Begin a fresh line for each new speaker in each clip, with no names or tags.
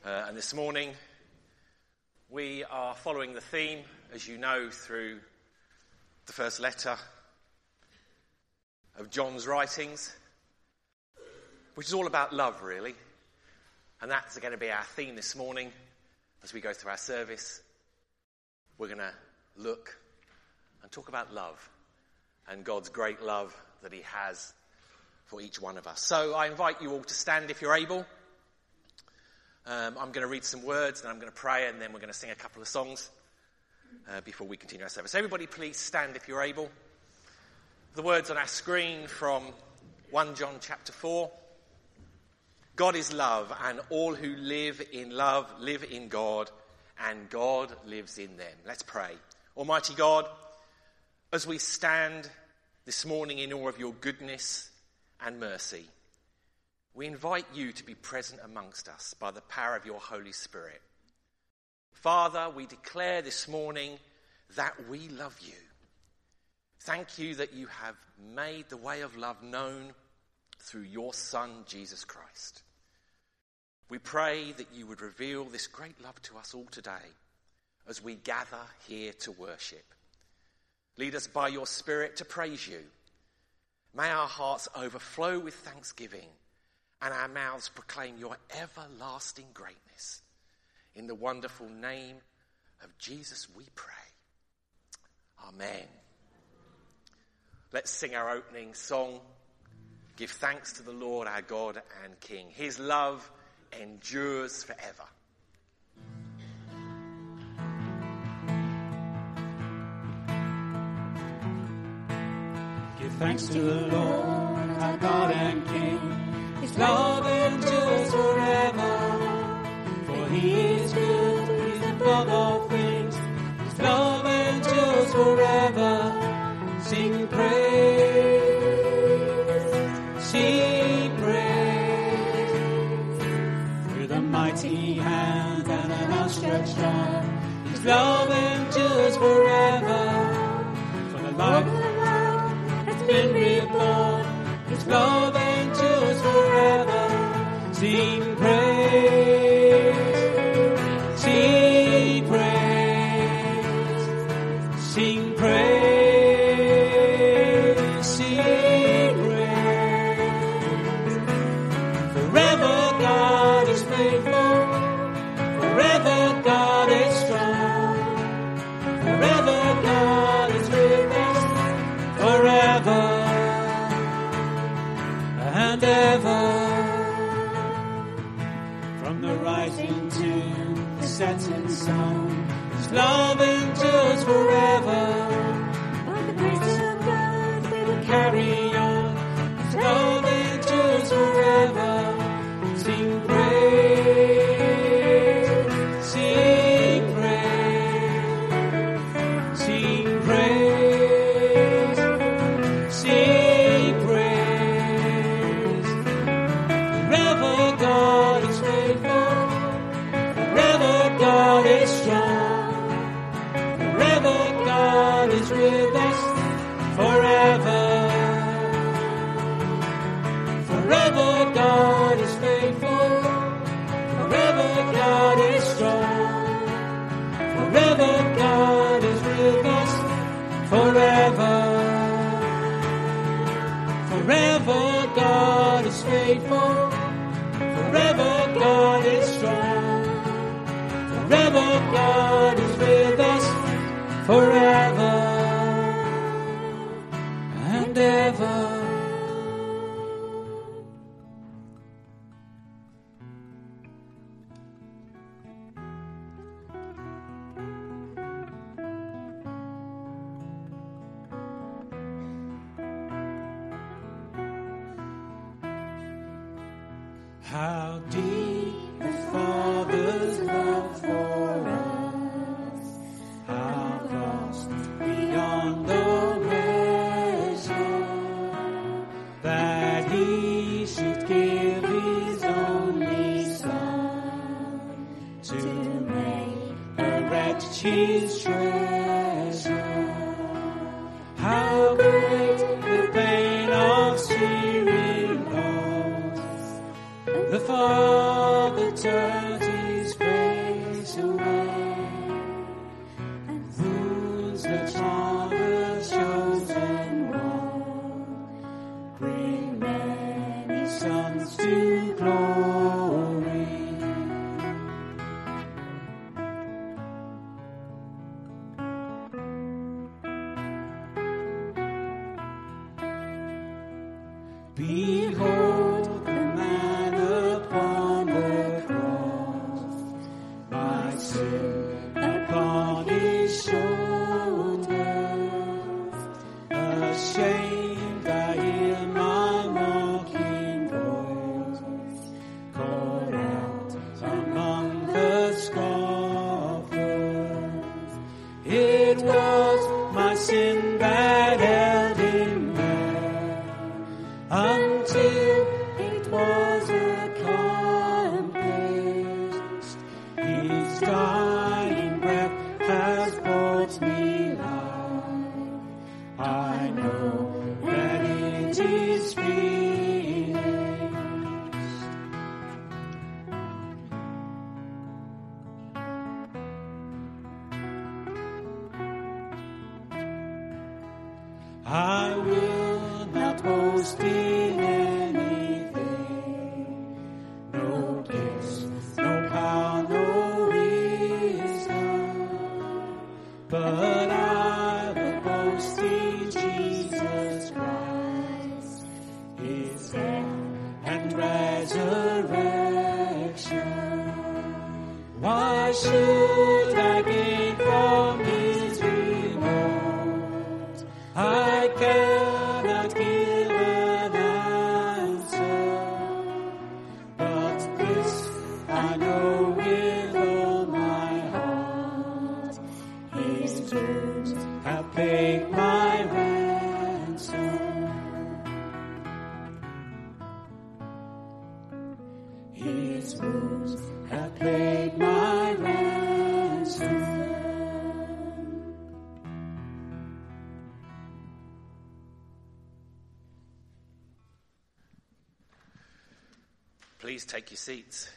And this morning we are following the theme, as you know, through the first letter of John's writings, which is all about love, really. And that's going to be our theme this morning as we go through our service. We're going to look and talk about love and God's great love that he has for each one of us. So I invite you all to stand if you're able. I'm going to read some words and I'm going to pray, and then we're going to sing a couple of songs before we continue our service. Everybody please stand if you're able. The words on our screen from 1 John chapter 4. God is love, and all who live in love live in God, and God lives in them. Let's pray. Almighty God, as we stand this morning in awe of your goodness and mercy, we invite you to be present amongst us by the power of your Holy Spirit. Father, we declare this morning that we love you. Thank you that you have made the way of love known through your Son, Jesus Christ. We pray that you would reveal this great love to us all today as we gather here to worship. Lead us by your Spirit to praise you. May our hearts overflow with thanksgiving and our mouths proclaim your everlasting greatness. In the wonderful name of Jesus we pray. Amen. Let's sing our opening song. Give thanks to the Lord our God and King. His love endures forever.
Give thanks to the Lord our God and King. His love endures forever, for he is good, he's above all things. His love endures forever. Sing praise, sing praise. With a mighty hand and an outstretched arm, his love endures forever. For the life of the world has been reborn, his love endures forever. Sing praise, sing praise, sing praise, sing praise. Forever God is faithful, forever God is strong, forever God is with us, forever and ever. From the rising to the setting sun, his love endures forever. By the grace of God we will carry on, his love endures forever. Sing praise, sing praise, sing praise, sing praise. Forever God is faithful, forever God is strong, forever God is with us, forever. Forever God is faithful, forever God is strong, forever God is with us, forever. Forever God is faithful, forever God is strong, forever God is with us, forever and ever. How deep the Father's love for us, how vast beyond the measure, that he should give his only Son to make a wretch his treasure. How great the pain of seeing lost, the Father turned his dying breath has brought me life. I know that it is finished. I will not boast in anything, no gifts, no power, no wisdom, but I will boast in Jesus Christ, His death and resurrection. Why should I gain from His reward? I cannot give an answer, but this I know with all my heart. His wounds have paid my ransom. His wounds have paid my ransom.
Please take your seats.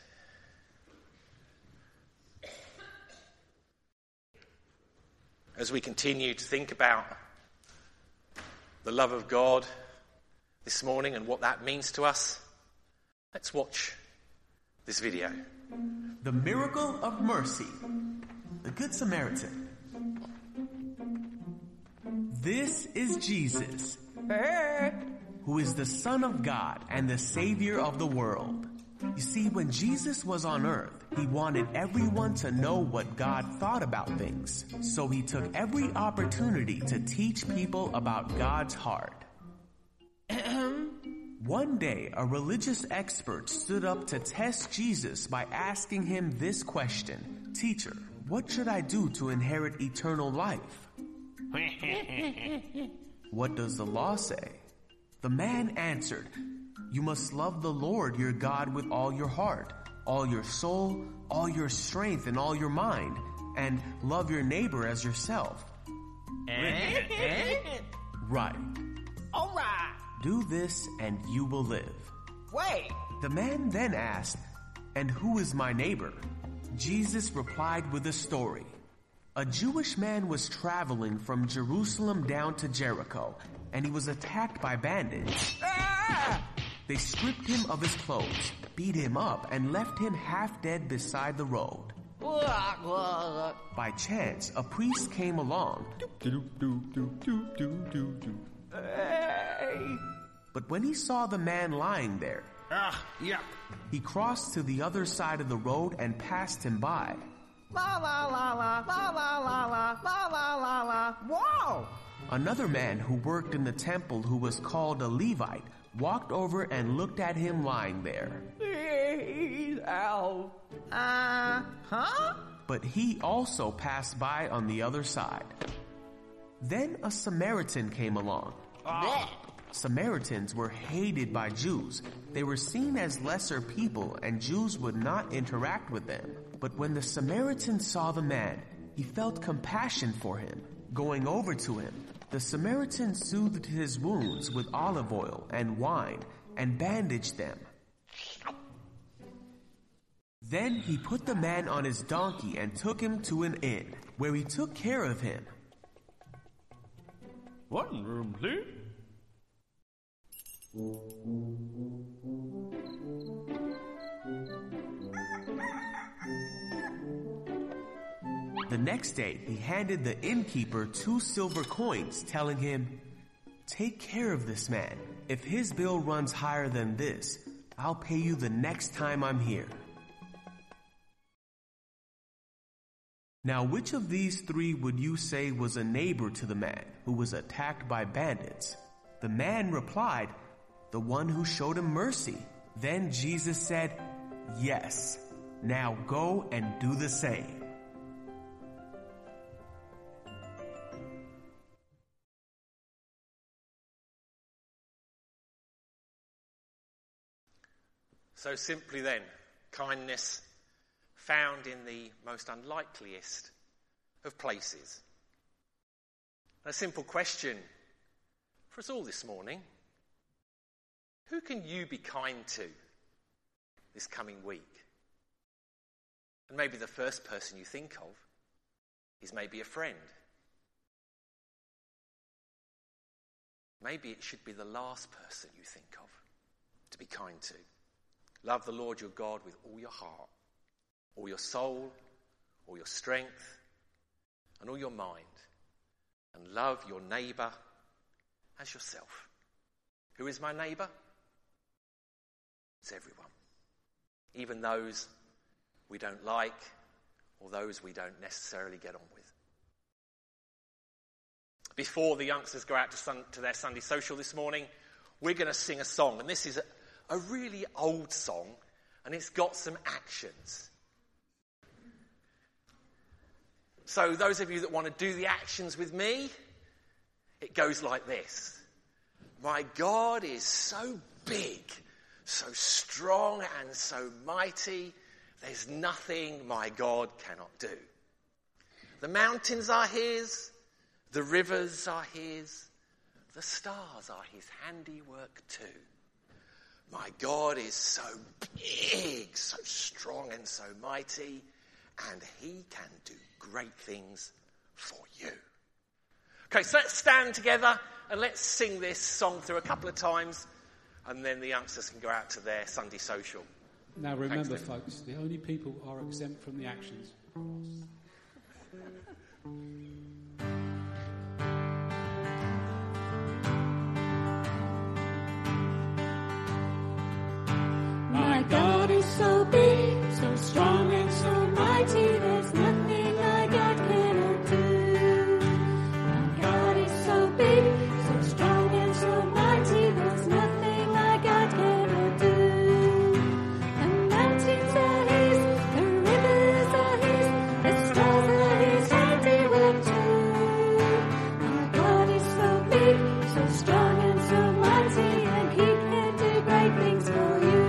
As we continue to think about the love of God this morning and what that means to us, let's watch this video.
The miracle of mercy, the Good Samaritan. This is Jesus, who is the Son of God and the Savior of the world. You see, when Jesus was on earth, he wanted everyone to know what God thought about things. So he took every opportunity to teach people about God's heart. One day, a religious expert stood up to test Jesus by asking him this question: "Teacher, what should I do to inherit eternal life?" What does the law say? The man answered, "You must love the Lord your God with all your heart, all your soul, all your strength, and all your mind, and love your neighbor as yourself." Right.
All right.
Do this and you will live.
Wait.
The man then asked, "And who is my neighbor?" Jesus replied with a story. A Jewish man was traveling from Jerusalem down to Jericho, and he was attacked by bandits. They stripped him of his clothes, beat him up, and left him half dead beside the road. By chance, a priest came along. But when he saw the man lying there, he crossed to the other side of the road and passed him by.
La la la la la la la la la la la la. Whoa!
Another man who worked in the temple, who was called a Levite, walked over and looked at him lying there.
He's out. Huh?
But he also passed by on the other side. Then a Samaritan came along. Samaritans were hated by Jews. They were seen as lesser people, and Jews would not interact with them. But when the Samaritan saw the man, he felt compassion for him. Going over to him, the Samaritan soothed his wounds with olive oil and wine and bandaged them. Then he put the man on his donkey and took him to an inn, where he took care of him.
One room, please.
The next day, he handed the innkeeper 2 silver coins, telling him, "Take care of this man. If his bill runs higher than this, I'll pay you the next time I'm here." Now, which of these 3 would you say was a neighbor to the man who was attacked by bandits? The man replied, "The one who showed him mercy." Then Jesus said, "Yes, now go and do the same."
So simply then, kindness, found in the most unlikeliest of places. A simple question for us all this morning: who can you be kind to this coming week? And maybe the first person you think of is maybe a friend. Maybe it should be the last person you think of to be kind to. Love the Lord your God with all your heart, all your soul, all your strength, and all your mind. And love your neighbour as yourself. Who is my neighbour? It's everyone. Even those we don't like or those we don't necessarily get on with. Before the youngsters go out to their Sunday social this morning, we're going to sing a song. And this is a really old song, and it's got some actions. So those of you that want to do the actions with me, it goes like this. My God is so big, so strong and so mighty, there's nothing my God cannot do. The mountains are his, the rivers are his, the stars are his handiwork too. My God is so big, so strong and so mighty, and he can do great things for you. Okay, so let's stand together and let's sing this song through a couple of times, and then the youngsters can go out to their Sunday social.
Now remember,
Thanks,
folks, the only people who are exempt from the actions.
My God is so big, so strong and so mighty, there's nothing my God cannot do. My God is so big, so strong and so mighty, there's nothing my God cannot do. The mountains are his, the rivers are his, the stars are his handiwork too. My God is so big, so strong and so mighty, and he can do great things for you.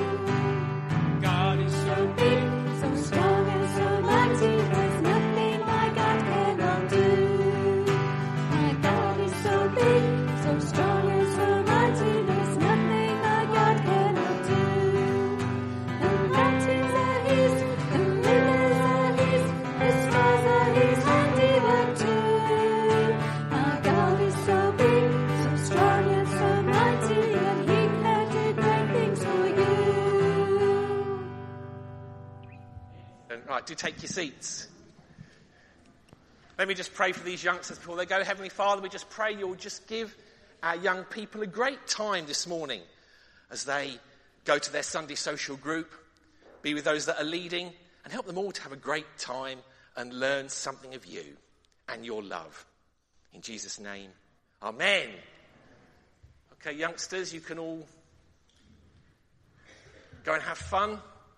Right, do take your seats. Let me just pray for these youngsters before they go. Heavenly Father, we just pray you'll just give our young people a great time this morning as they go to their Sunday social group, be with those that are leading, and help them all to have a great time and learn something of you and your love. In Jesus' name, amen. Okay, youngsters, you can all go and have fun.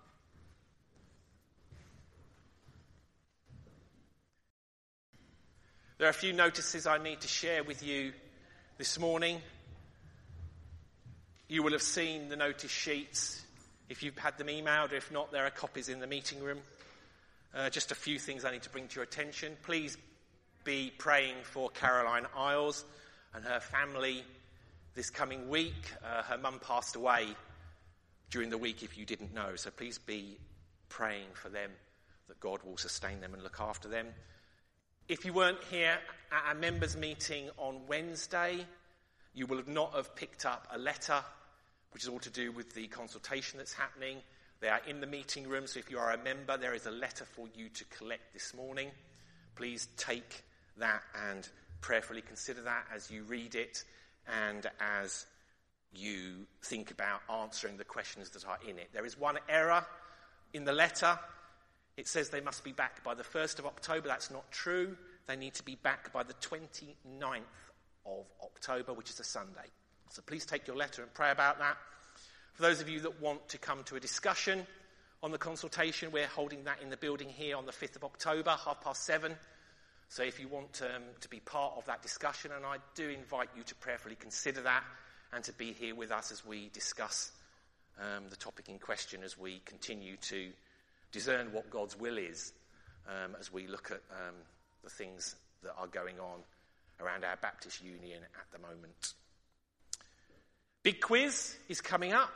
There are a few notices I need to share with you this morning. You will have seen the notice sheets if you've had them emailed, or if not, there are copies in the meeting room. Just a few things I need to bring to your attention. Please be praying for Caroline Isles and her family this coming week. Her mum passed away during the week, if you didn't know, so please be praying for them, that God will sustain them and look after them. If you weren't here at our members' meeting on Wednesday, you will not have picked up a letter, which is all to do with the consultation that's happening. They are in the meeting room, so if you are a member, there is a letter for you to collect this morning. Please take that and prayerfully consider that as you read it and as you think about answering the questions that are in it. There is one error in the letter. It says they must be back by the 1st of October. That's not true. They need to be back by the 29th of October, which is a Sunday. So please take your letter and pray about that. For those of you that want to come to a discussion on the consultation, we're holding that in the building here on the 5th of October, 7:30. So if you want to be part of that discussion, and I do invite you to prayerfully consider that and to be here with us as we discuss the topic in question as we continue to discern what God's will is as we look at the things that are going on around our Baptist Union at the moment. Big quiz is coming up.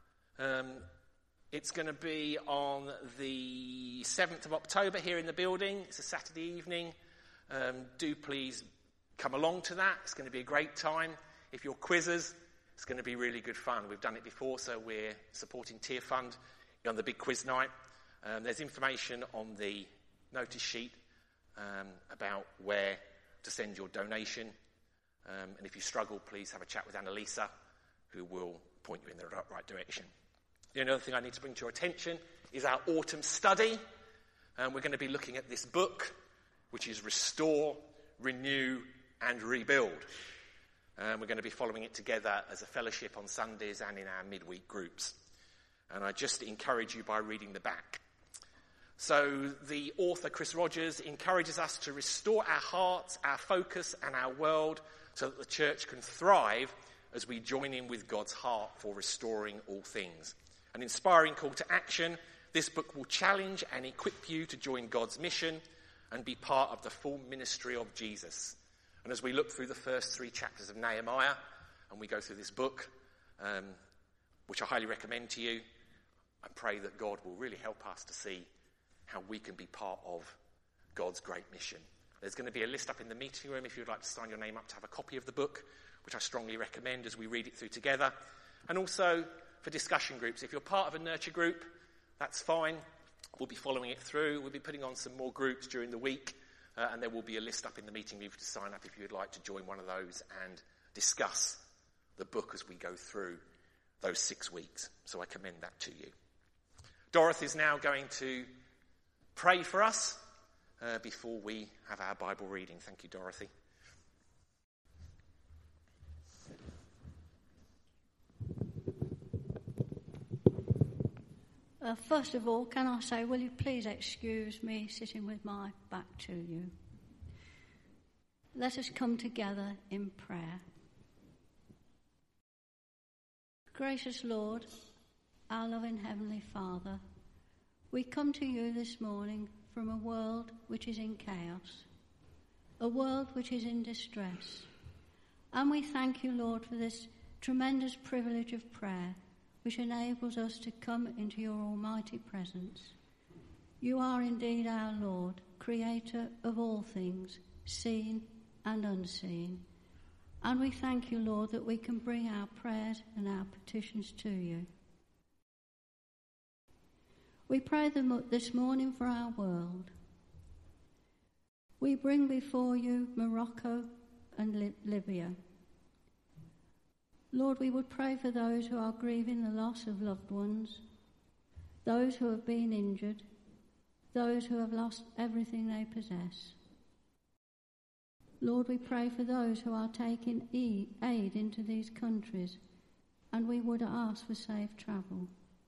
It's going to be on the 7th of October here in the building. It's a Saturday evening. Do please come along to that. It's going to be a great time. If you're quizzers, it's going to be really good fun. We've done it before, so we're supporting Tier Fund on the big quiz night. There's information on the notice sheet about where to send your donation. And if you struggle, please have a chat with Annalisa, who will point you in the right direction. The only other thing I need to bring to your attention is our autumn study. We're going to be looking at this book, which is Restore, Renew and Rebuild. We're going to be following it together as a fellowship on Sundays and in our midweek groups. And I just encourage you by reading the back. So the author, Chris Rogers, encourages us to restore our hearts, our focus and our world so that the church can thrive as we join in with God's heart for restoring all things. An inspiring call to action. This book will challenge and equip you to join God's mission and be part of the full ministry of Jesus. And as we look through the first 3 chapters of Nehemiah, and we go through this book, which I highly recommend to you, I pray that God will really help us to see how we can be part of God's great mission. There's going to be a list up in the meeting room if you'd like to sign your name up to have a copy of the book, which I strongly recommend as we read it through together. And also for discussion groups. If you're part of a nurture group, that's fine. We'll be following it through. We'll be putting on some more groups during the week. And there will be a list up in the meeting room to sign up if you'd like to join one of those and discuss the book as we go through those 6 weeks. So I commend that to you. Dorothy is now going to pray for us before we have our Bible reading. Thank you, Dorothy.
First of all, can I say, will you please excuse me sitting with my back to you? Let us come together in prayer. Gracious Lord, our loving Heavenly Father, we come to you this morning from a world which is in chaos, a world which is in distress. And we thank you, Lord, for this tremendous privilege of prayer, which enables us to come into your almighty presence. You are indeed our Lord, creator of all things, seen and unseen. And we thank you, Lord, that we can bring our prayers and our petitions to you. We pray this morning for our world. We bring before you Morocco and Libya. Lord, we would pray for those who are grieving the loss of loved ones, those who have been injured, those who have lost everything they possess. Lord, we pray for those who are taking aid into these countries, and we would ask for safe travel.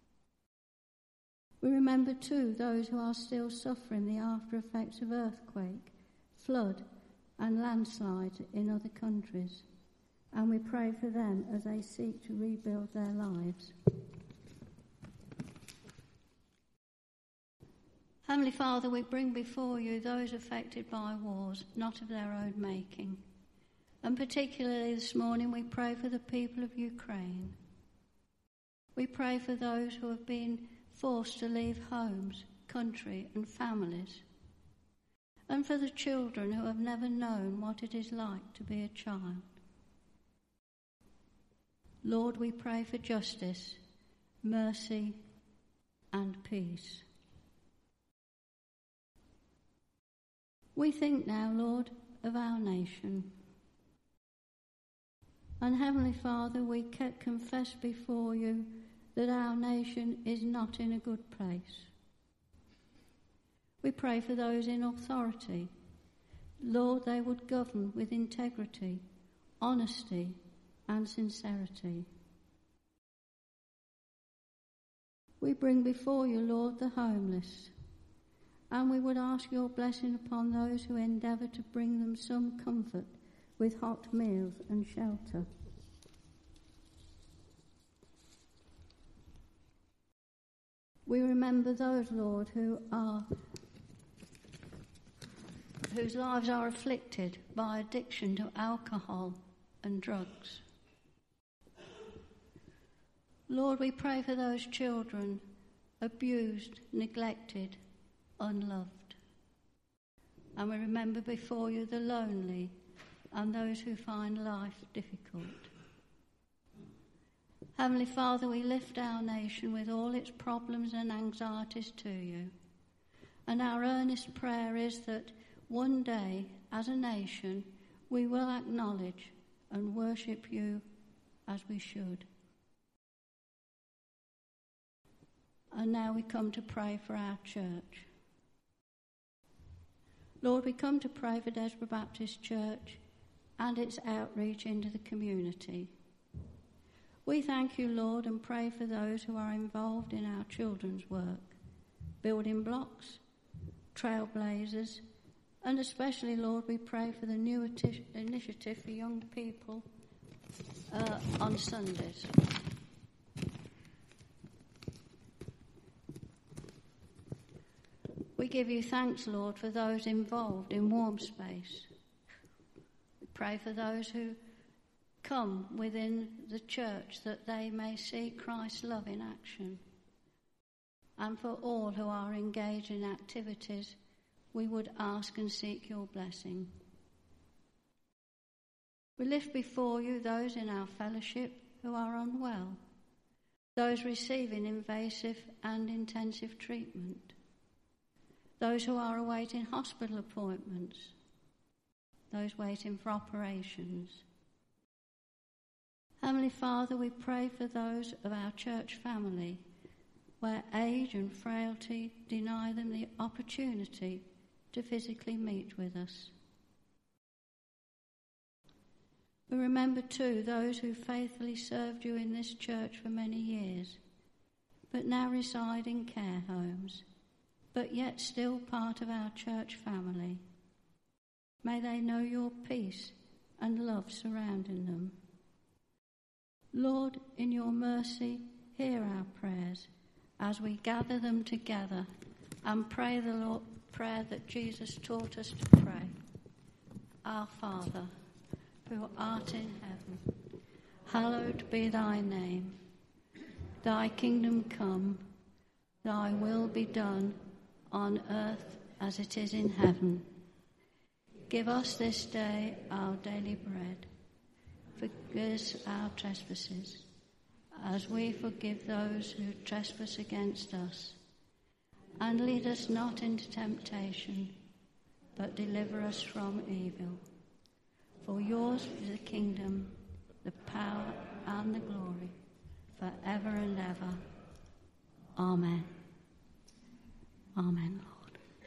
We remember too those who are still suffering the after effects of earthquake, flood and landslides in other countries. And we pray for them as they seek to rebuild their lives. Heavenly Father, we bring before you those affected by wars, not of their own making. And particularly this morning, we pray for the people of Ukraine. We pray for those who have been forced to leave homes, country and families. And for the children who have never known what it is like to be a child. Lord, we pray for justice, mercy, and peace. We think now, Lord, of our nation. And Heavenly Father, we confess before you that our nation is not in a good place. We pray for those in authority. Lord, they would govern with integrity, honesty, and sincerity. We bring before you, Lord, the homeless, and we would ask your blessing upon those who endeavour to bring them some comfort with hot meals and shelter. We remember those, Lord, whose lives are afflicted by addiction to alcohol and drugs. Lord, we pray for those children abused, neglected, unloved. And we remember before you the lonely and those who find life difficult. Heavenly Father, we lift our nation with all its problems and anxieties to you. And our earnest prayer is that one day, as a nation, we will acknowledge and worship you as we should. And now we come to pray for our church. Lord, we come to pray for Desborough Baptist Church and its outreach into the community. We thank you, Lord, and pray for those who are involved in our children's work, building blocks, trailblazers, and especially, Lord, we pray for the new initiative for young people on Sundays. We give you thanks, Lord, for those involved in Warm Space. We pray for those who come within the church that they may see Christ's love in action. And for all who are engaged in activities, we would ask and seek your blessing. We lift before you those in our fellowship who are unwell, those receiving invasive and intensive treatment, those who are awaiting hospital appointments, those waiting for operations. Heavenly Father, we pray for those of our church family where age and frailty deny them the opportunity to physically meet with us. We remember too those who faithfully served you in this church for many years, but now reside in care homes, but yet still part of our church family. May they know your peace and love surrounding them. Lord, in your mercy, hear our prayers as we gather them together and pray the prayer that Jesus taught us to pray. Our Father, who art in heaven, hallowed be thy name. Thy kingdom come, thy will be done on earth as it is in heaven. Give us this day our daily bread. Forgive us our trespasses, as we forgive those who trespass against us. And lead us not into temptation, but deliver us from evil. For yours is the kingdom, the power, and the glory, forever and ever. Amen. Amen, Lord.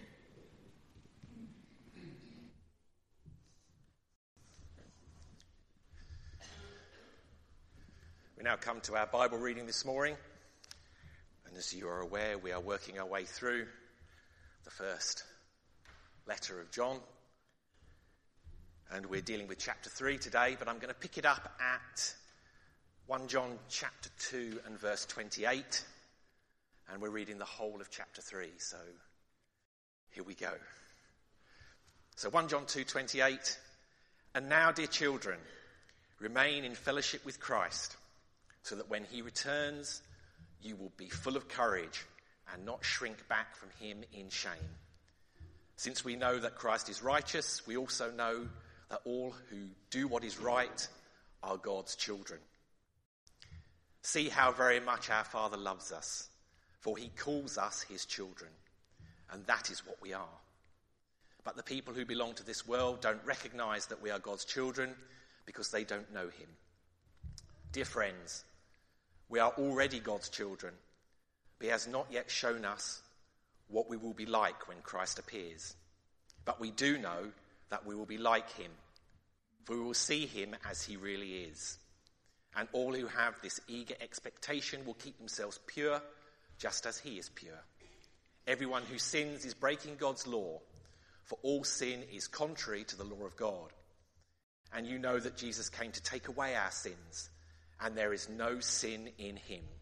We now come to our Bible reading this morning. And as you are aware, we are working our way through the first letter of John. And we're dealing with chapter 3 today, but I'm going to pick it up at 1 John chapter 2 and verse 28. And we're reading the whole of chapter 3, so here we go. So 1 John 2:28. And now, dear children, remain in fellowship with Christ, so that when he returns, you will be full of courage and not shrink back from him in shame. Since we know that Christ is righteous, we also know that all who do what is right are God's children. See how very much our Father loves us, for he calls us his children, and that is what we are. But the people who belong to this world don't recognize that we are God's children because they don't know him. Dear friends, we are already God's children, but he has not yet shown us what we will be like when Christ appears. But we do know that we will be like him, for we will see him as he really is. And all who have this eager expectation will keep themselves pure, just as he is pure. Everyone who sins is breaking God's law, for all sin is contrary to the law of God. And you know that Jesus came to take away our sins, and there is no sin in him.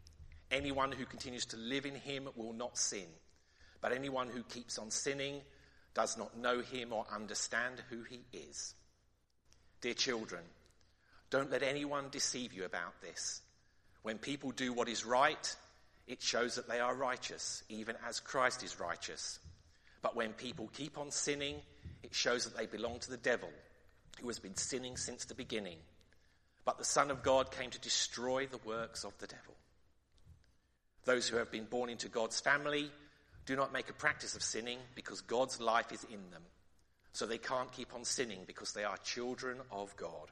Anyone who continues to live in him will not sin. But anyone who keeps on sinning does not know him or understand who he is. Dear children, don't let anyone deceive you about this. When people do what is right, it shows that they are righteous, even as Christ is righteous. But when people keep on sinning, it shows that they belong to the devil, who has been sinning since the beginning. But the Son of God came to destroy the works of the devil. Those who have been born into God's family do not make a practice of sinning because God's life is in them. So they can't keep on sinning because they are children of God.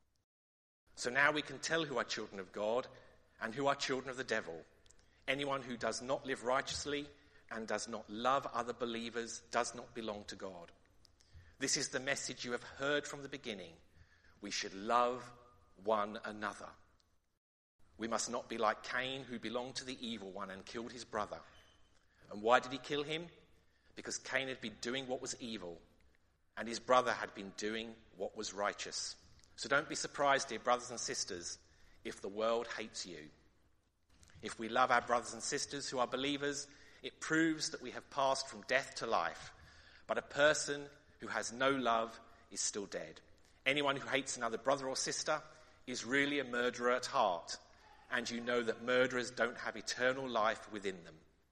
So now we can tell who are children of God and who are children of the devil. Anyone who does not live righteously and does not love other believers does not belong to God. This is the message you have heard from the beginning. We should love one another. We must not be like Cain, who belonged to the evil one and killed his brother. And why did he kill him? Because Cain had been doing what was evil, and his brother had been doing what was righteous. So don't be surprised, dear brothers and sisters, if the world hates you. If we love our brothers and sisters who are believers, it proves that we have passed from death to life. But a person who has no love is still dead. Anyone who hates another brother or sister is really a murderer at heart, and you know that murderers don't have eternal life within them.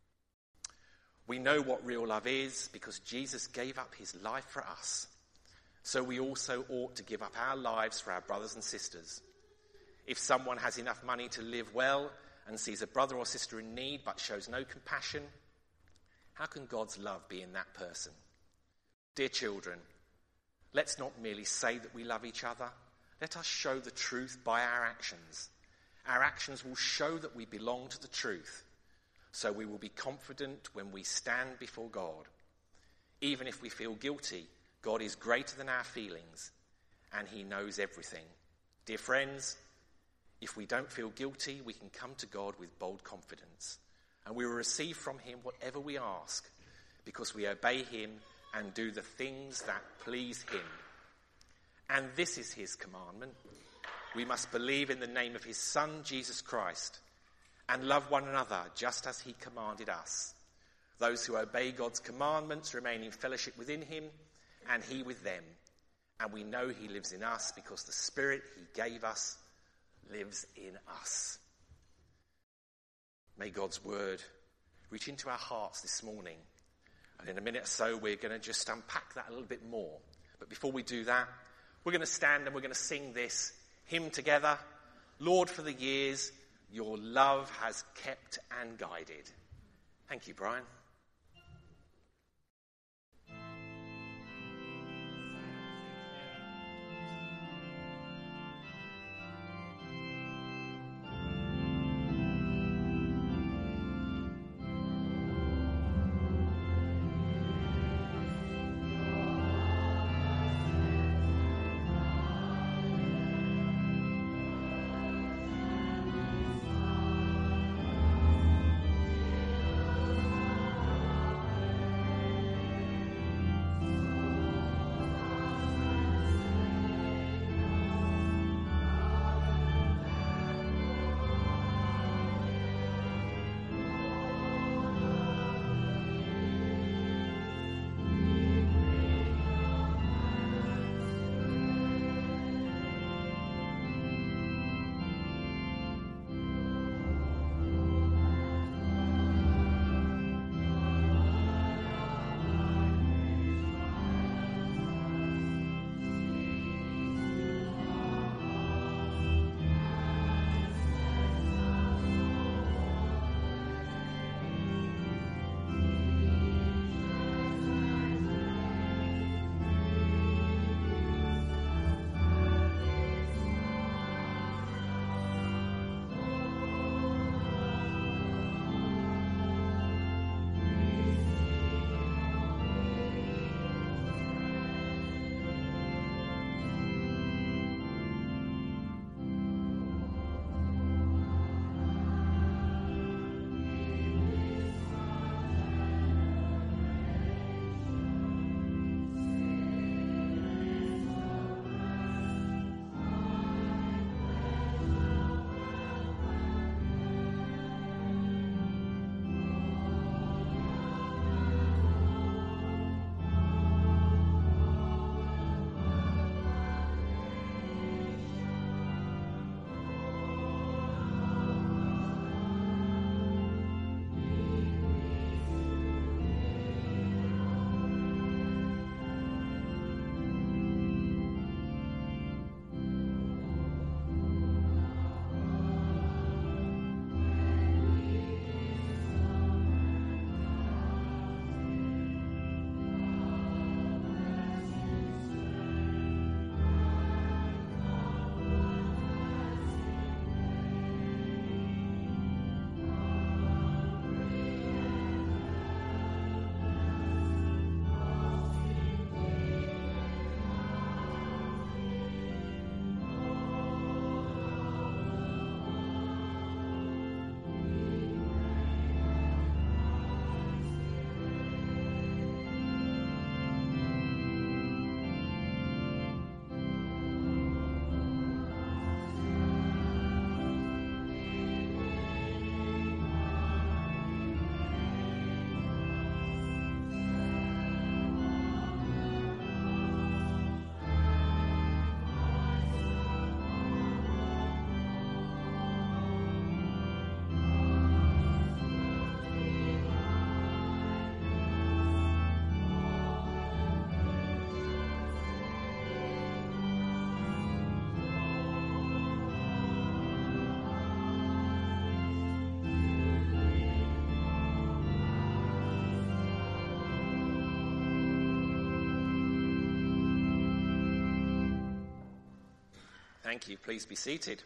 We know what real love is because Jesus gave up his life for us. So we also ought to give up our lives for our brothers and sisters. If someone has enough money to live well and sees a brother or sister in need but shows no compassion, how can God's love be in that person? Dear children, let's not merely say that we love each other. Let us show the truth by our actions. Our actions will show that we belong to the truth. So we will be confident when we stand before God. Even if we feel guilty, God is greater than our feelings, and he knows everything. Dear friends, if we don't feel guilty, we can come to God with bold confidence, and we will receive from him whatever we ask, because we obey him and do the things that please him. And this is his commandment. We must believe in the name of his Son, Jesus Christ, and love one another just as he commanded us. Those who obey God's commandments remain in fellowship within him, and he with them. And we know he lives in us because the Spirit he gave us lives in us. May God's word reach into our hearts this morning. And in a minute or so, we're going to just unpack that a little bit more. But before we do that, we're going to stand and we're going to sing this hymn together. Lord, for the years your love has kept and guided. Thank you, Brian. Thank you. Please be seated.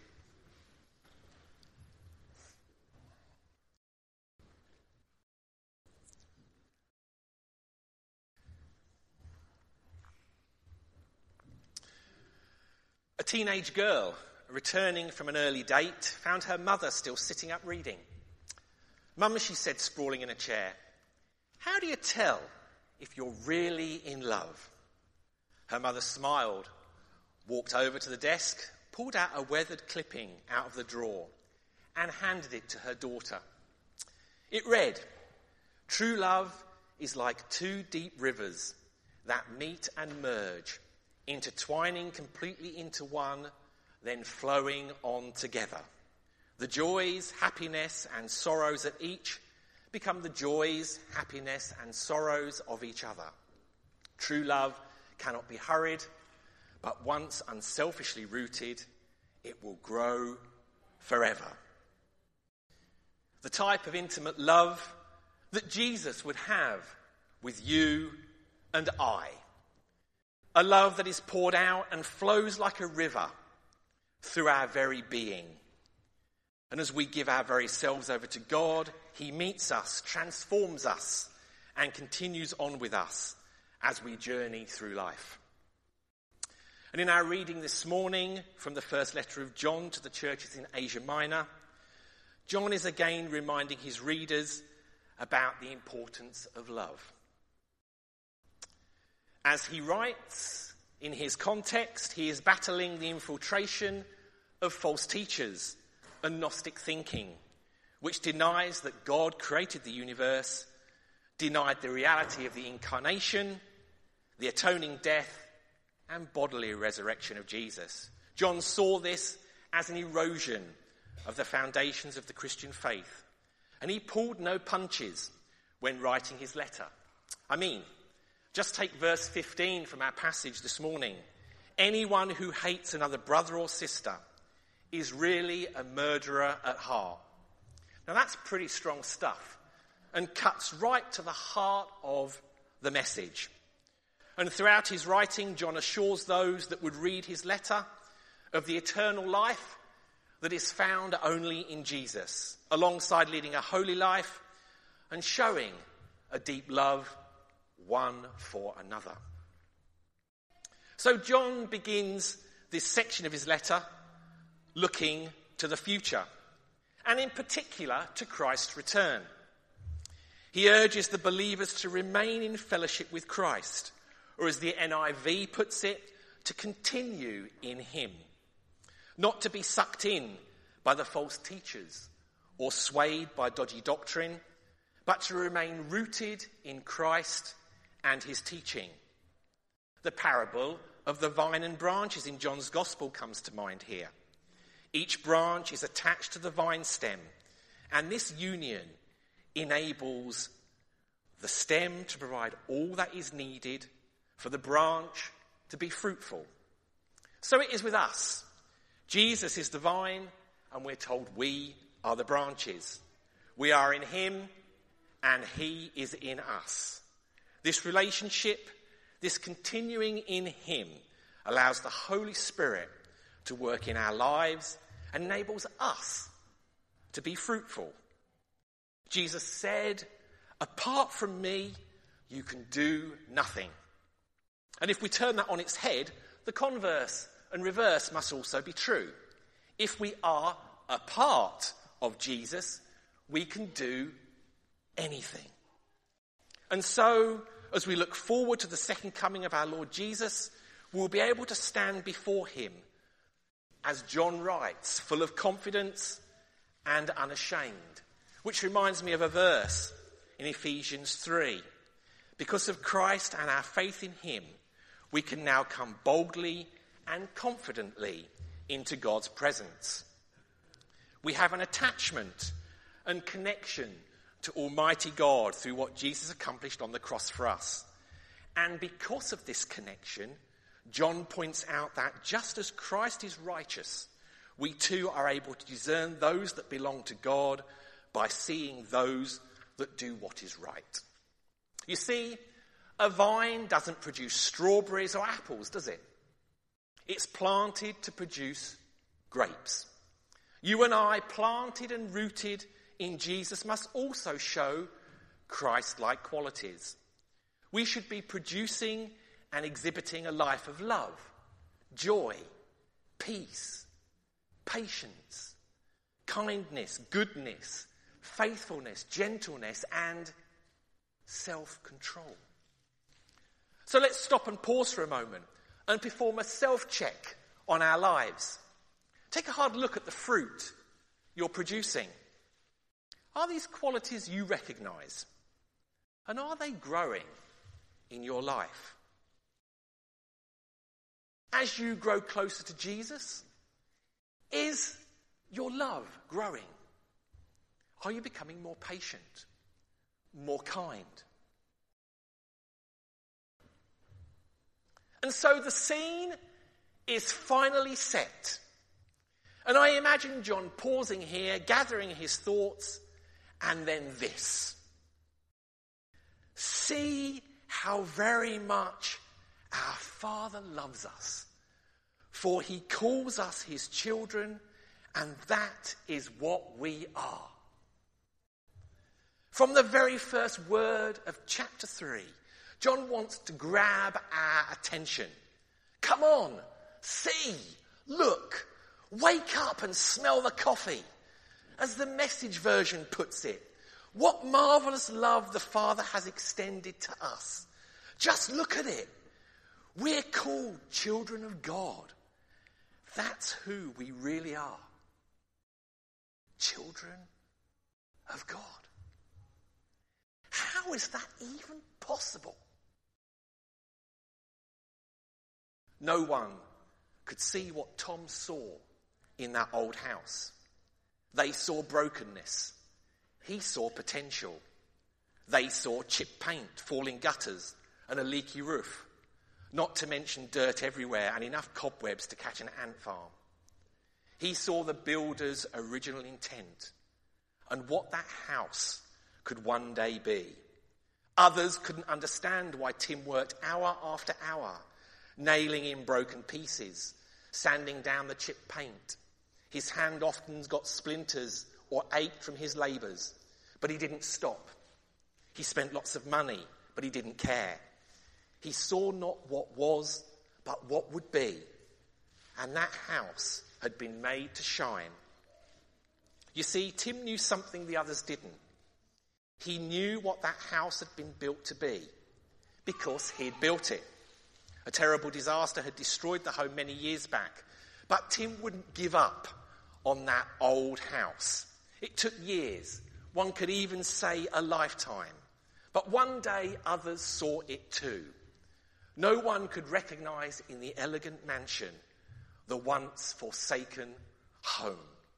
A teenage girl, returning from an early date, found her mother still sitting up reading. "Mum," she said, sprawling in a chair, "how do you tell if you're really in love?" Her mother smiled, walked over to the desk, pulled out a weathered clipping out of the drawer, and handed it to her daughter. It read, "True love is like two deep rivers that meet and merge, intertwining completely into one, then flowing on together. The joys, happiness, and sorrows of each become the joys, happiness, and sorrows of each other. True love cannot be hurried, but once unselfishly rooted, it will grow forever." The type of intimate love that Jesus would have with you and I. A love that is poured out and flows like a river through our very being. And as we give our very selves over to God, he meets us, transforms us, and continues on with us as we journey through life. And in our reading this morning from the first letter of John to the churches in Asia Minor, John is again reminding his readers about the importance of love. As he writes, in his context, he is battling the infiltration of false teachers and Gnostic thinking, which denies that God created the universe, denied the reality of the incarnation, the atoning death, and bodily resurrection of Jesus. John saw this as an erosion of the foundations of the Christian faith, and he pulled no punches when writing his letter. Just take verse 15 from our passage this morning. "Anyone who hates another brother or sister is really a murderer at heart." Now that's pretty strong stuff and cuts right to the heart of the message. And throughout his writing, John assures those that would read his letter of the eternal life that is found only in Jesus, alongside leading a holy life and showing a deep love one for another. So John begins this section of his letter looking to the future, and in particular to Christ's return. He urges the believers to remain in fellowship with Christ, or as the NIV puts it, to continue in him. Not to be sucked in by the false teachers or swayed by dodgy doctrine, but to remain rooted in Christ and his teaching. The parable of the vine and branches in John's Gospel comes to mind here. Each branch is attached to the vine stem, and this union enables the stem to provide all that is needed for the branch to be fruitful. So it is with us. Jesus is the vine, and we're told we are the branches. We are in him, and he is in us. This relationship, this continuing in him, allows the Holy Spirit to work in our lives and enables us to be fruitful. Jesus said, "Apart from me, you can do nothing." And if we turn that on its head, the converse and reverse must also be true. If we are a part of Jesus, we can do anything. And so, as we look forward to the second coming of our Lord Jesus, we'll be able to stand before him, as John writes, full of confidence and unashamed. Which reminds me of a verse in Ephesians 3. Because of Christ and our faith in him, we can now come boldly and confidently into God's presence. We have an attachment and connection to Almighty God through what Jesus accomplished on the cross for us. And because of this connection, John points out that just as Christ is righteous, we too are able to discern those that belong to God by seeing those that do what is right. You see, a vine doesn't produce strawberries or apples, does it? It's planted to produce grapes. You and I, planted and rooted in Jesus, must also show Christ-like qualities. We should be producing and exhibiting a life of love, joy, peace, patience, kindness, goodness, faithfulness, gentleness, and self-control. So let's stop and pause for a moment and perform a self-check on our lives. Take a hard look at the fruit you're producing. Are these qualities you recognise? And are they growing in your life? As you grow closer to Jesus, is your love growing? Are you becoming more patient, more kind? And so the scene is finally set. And I imagine John pausing here, gathering his thoughts, and then this. See how very much our Father loves us, for he calls us his children, and that is what we are. From the very first word of chapter 3, John wants to grab our attention. Come on, see, look, wake up and smell the coffee. As the Message version puts it, what marvelous love the Father has extended to us. Just look at it. We're called children of God. That's who we really are. Children of God. How is that even possible? No one could see what Tom saw in that old house. They saw brokenness. He saw potential. They saw chipped paint, falling gutters, and a leaky roof. Not to mention dirt everywhere and enough cobwebs to catch an ant farm. He saw the builder's original intent and what that house could one day be. Others couldn't understand why Tim worked hour after hour, nailing in broken pieces, sanding down the chipped paint. His hand often got splinters or ached from his labours, but he didn't stop. He spent lots of money, but he didn't care. He saw not what was, but what would be. And that house had been made to shine. You see, Tim knew something the others didn't. He knew what that house had been built to be, because he'd built it. A terrible disaster had destroyed the home many years back, but Tim wouldn't give up on that old house. It took years, one could even say a lifetime. But one day others saw it too. No one could recognise in the elegant mansion the once forsaken home.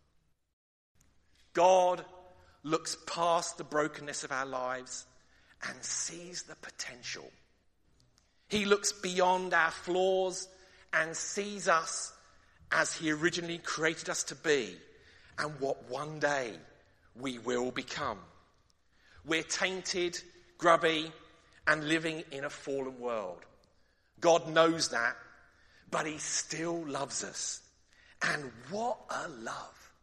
God looks past the brokenness of our lives and sees the potential. He looks beyond our flaws and sees us as he originally created us to be and what one day we will become. We're tainted, grubby, and living in a fallen world. God knows that, but he still loves us. And what a love.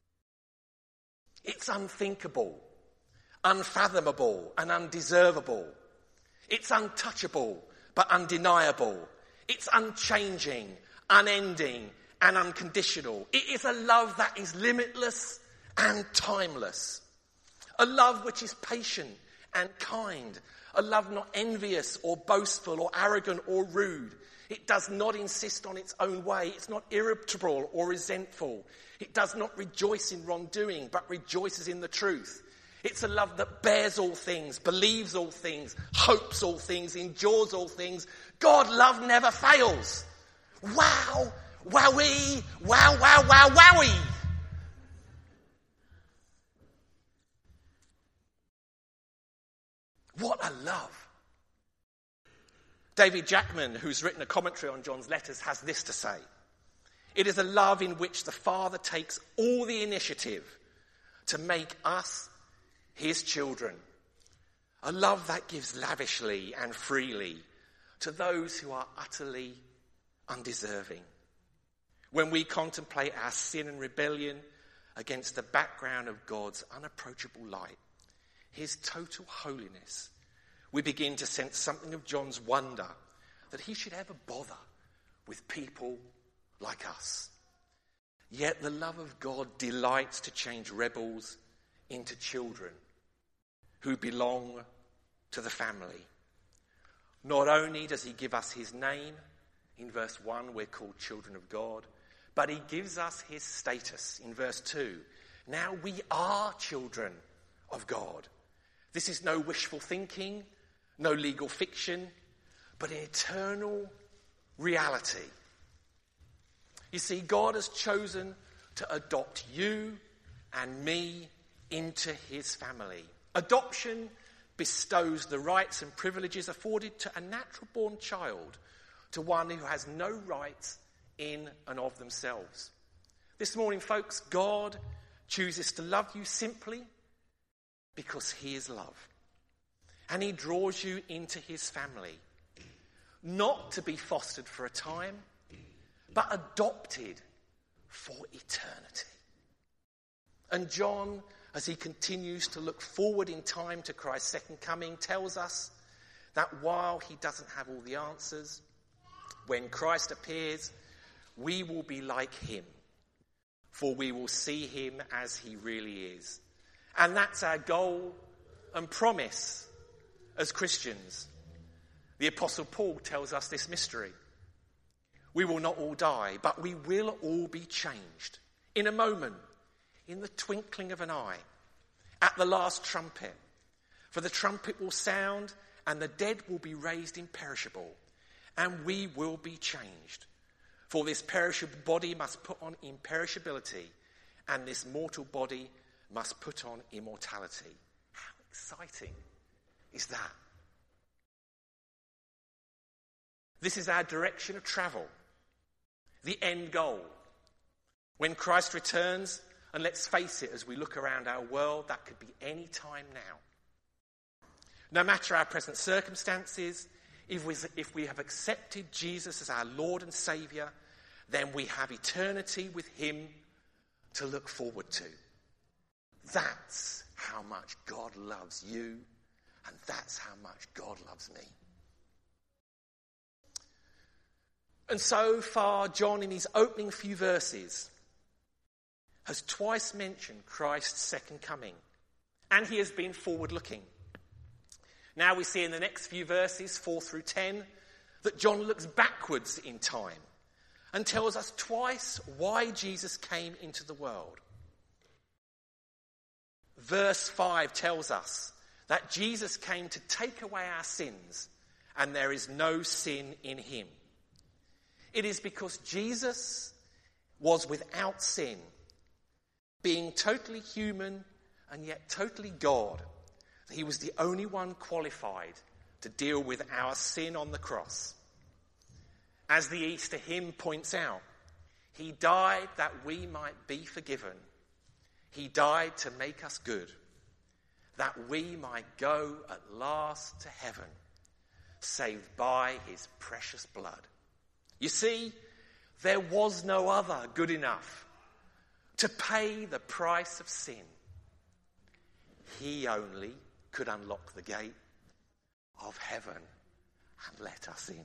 It's unthinkable, unfathomable, and undeservable. It's untouchable, but undeniable. It's unchanging, unending, and unconditional. It is a love that is limitless and timeless. A love which is patient and kind. A love not envious or boastful or arrogant or rude. It does not insist on its own way. It's not irritable or resentful. It does not rejoice in wrongdoing, but rejoices in the truth. It's a love that bears all things, believes all things, hopes all things, endures all things. God love never fails. Wow, wowee, wow, wow, wow, wowie. What a love. David Jackman, who's written a commentary on John's letters, has this to say. It is a love in which the Father takes all the initiative to make us his children. A love that gives lavishly and freely to those who are utterly undeserving. when we contemplate our sin and rebellion against the background of God's unapproachable light, his total holiness, we begin to sense something of John's wonder that he should ever bother with people like us. Yet the love of God delights to change rebels into children who belong to the family. Not only does he give us his name, in verse 1 we're called children of God, but he gives us his status in verse 2. Now we are children of God. This is no wishful thinking, no legal fiction, but an eternal reality. You see, God has chosen to adopt you and me into his family. Adoption bestows the rights and privileges afforded to a natural-born child to one who has no rights in and of themselves. This morning, folks, God chooses to love you simply because he is love. And he draws you into his family, not to be fostered for a time, but adopted for eternity. And John, as he continues to look forward in time to Christ's second coming, tells us that while he doesn't have all the answers, when Christ appears, we will be like him, for we will see him as he really is. And that's our goal and promise as Christians. The Apostle Paul tells us this mystery. We will not all die, but we will all be changed in a moment, in the twinkling of an eye, at the last trumpet. For the trumpet will sound, and the dead will be raised imperishable, and we will be changed. For this perishable body must put on imperishability, and this mortal body must put on immortality. How exciting is that? This is our direction of travel, the end goal. When Christ returns, and let's face it, as we look around our world, that could be any time now. No matter our present circumstances, if we have accepted Jesus as our Lord and Saviour, then we have eternity with him to look forward to. That's how much God loves you, and that's how much God loves me. And so far, John, in his opening few verses, has twice mentioned Christ's second coming, and he has been forward-looking. Now we see in the next few verses, 4 through 10, that John looks backwards in time and tells us twice why Jesus came into the world. Verse 5 tells us that Jesus came to take away our sins, and there is no sin in him. It is because Jesus was without sin, being totally human and yet totally God, that he was the only one qualified to deal with our sin on the cross. As the Easter hymn points out, he died that we might be forgiven. He died to make us good, that we might go at last to heaven, saved by his precious blood. You see, there was no other good enough to pay the price of sin. He only could unlock the gate of heaven and let us in.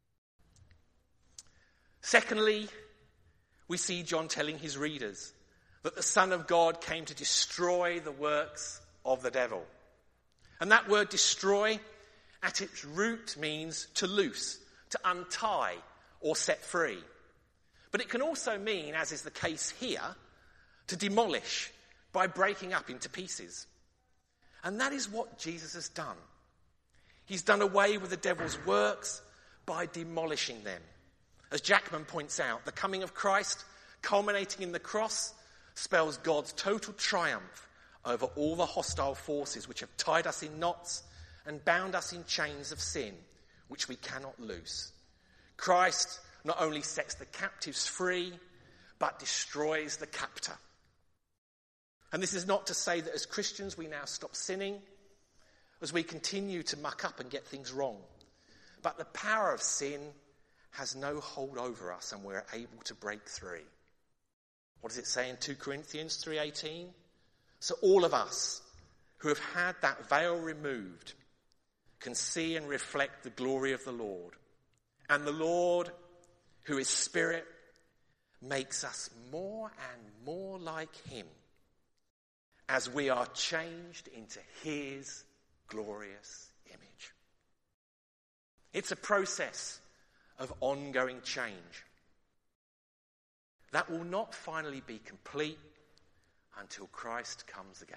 Secondly, we see John telling his readers that the Son of God came to destroy the works of the devil. And that word destroy at its root means to loose, to untie or set free. But it can also mean, as is the case here, to demolish by breaking up into pieces. And that is what Jesus has done. He's done away with the devil's works by demolishing them. As Jackman points out, the coming of Christ, culminating in the cross, spells God's total triumph over all the hostile forces which have tied us in knots and bound us in chains of sin, which we cannot loose. Christ not only sets the captives free, but destroys the captor. And this is not to say that as Christians we now stop sinning, as we continue to muck up and get things wrong. But the power of sin has no hold over us and we're able to break through. What does it say in 2 Corinthians 3:18? So all of us who have had that veil removed can see and reflect the glory of the Lord. And the Lord, who is Spirit, makes us more and more like him as we are changed into his glorious image. It's a process of ongoing change that will not finally be complete until Christ comes again.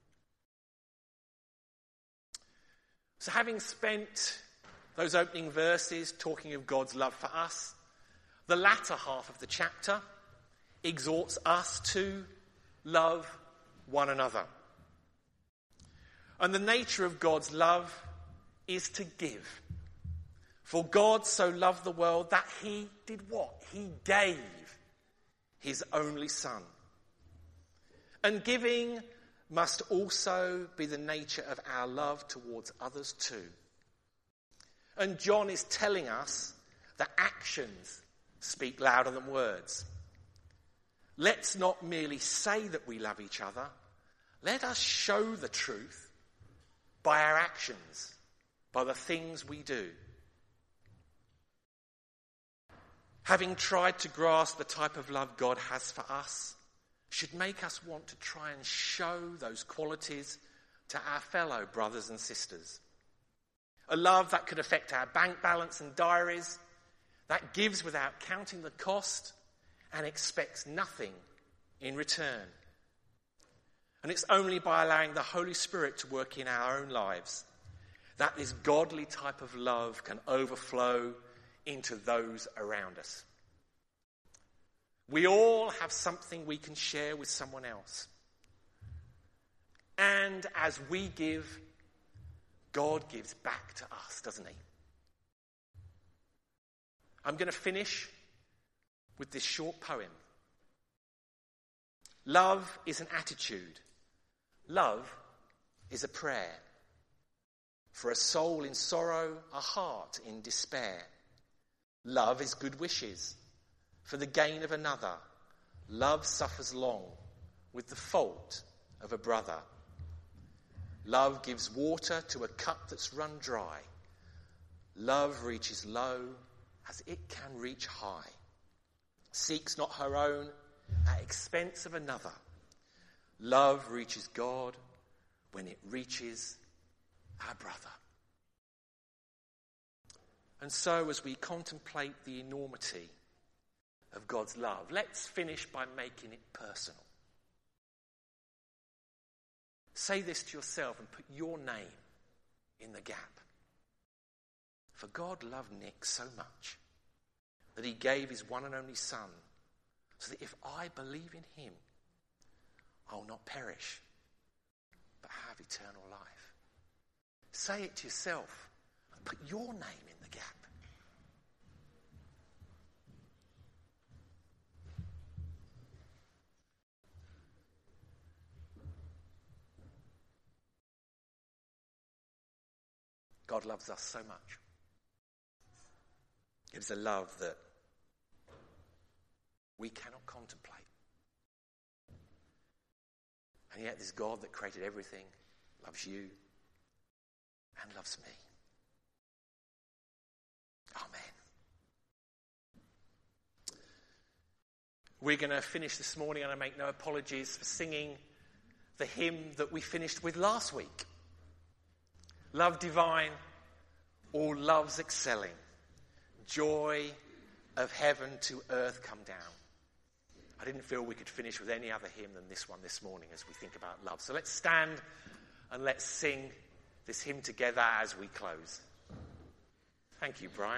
So having spent those opening verses talking of God's love for us, the latter half of the chapter exhorts us to love one another. And the nature of God's love is to give. For God so loved the world that he did what? He gave his only Son. And giving must also be the nature of our love towards others too. And John is telling us that actions speak louder than words. Let's not merely say that we love each other. Let us show the truth by our actions, by the things we do. Having tried to grasp the type of love God has for us should make us want to try and show those qualities to our fellow brothers and sisters. A love that could affect our bank balance and diaries, that gives without counting the cost and expects nothing in return. And it's only by allowing the Holy Spirit to work in our own lives that this godly type of love can overflow into those around us. We all have something we can share with someone else. And as we give, God gives back to us, doesn't he? I'm going to finish with this short poem. Love is an attitude. Love is a prayer. For a soul in sorrow, a heart in despair. Love is good wishes for the gain of another. Love suffers long with the fault of a brother. Love gives water to a cup that's run dry. Love reaches low as it can reach high. Seeks not her own at expense of another. Love reaches God when it reaches our brother. And so as we contemplate the enormity of God's love, let's finish by making it personal. Say this to yourself and put your name in the gap. For God loved Nick so much that he gave his one and only Son, so that if I believe in him, I will not perish, but have eternal life. Say it to yourself and put your name in the gap. God loves us so much. It is a love that we cannot contemplate. And yet this God that created everything loves you and loves me. Amen. We're going to finish this morning, and I make no apologies for singing the hymn that we finished with last week. Love divine, all loves excelling, joy of heaven to earth come down. I didn't feel we could finish with any other hymn than this one this morning as we think about love. So let's stand and let's sing this hymn together as we close. Thank you, Brian.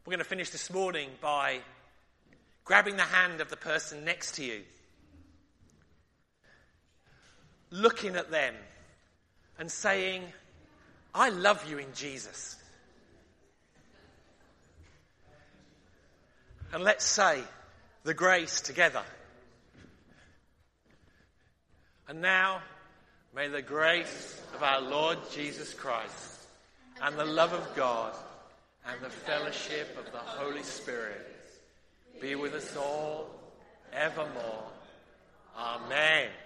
We're going to finish this morning by grabbing the hand of the person next to you, looking at them and saying, I love you in Jesus. And let's say the grace together. And now, may the grace of our Lord Jesus Christ and the love of God and the fellowship of the Holy Spirit be with us all evermore. Amen.